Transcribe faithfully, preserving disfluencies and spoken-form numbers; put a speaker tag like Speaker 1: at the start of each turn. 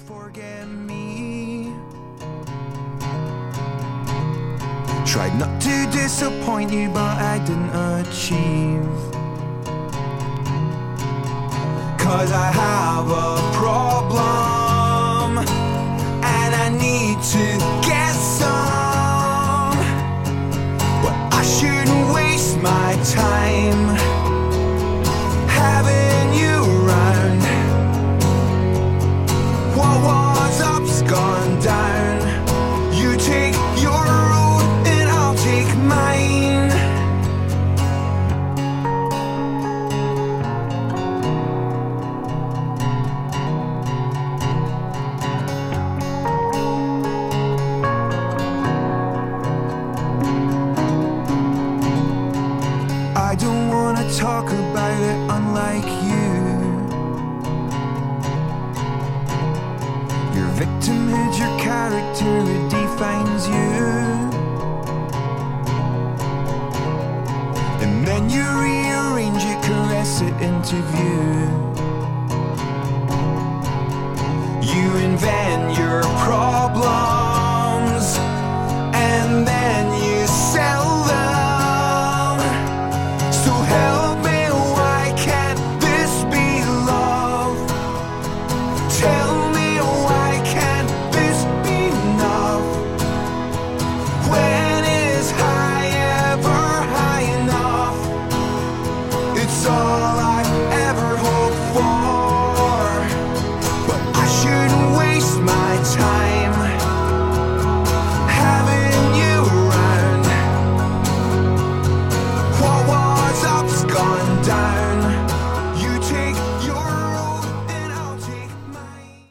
Speaker 1: forget me. Tried not to disappoint you, but I didn't achieve. Cause I have a problem, and I need to get some. But I shouldn't waste my time having you around. What was up's gone down. You take your road and I'll take mine. I don't wanna talk about it, unlike you. Your victimhood, your character, it defines you. And then you rearrange it, caress it into view. You invent your problems, and then you sell them. So help me, why can't this be love? Tell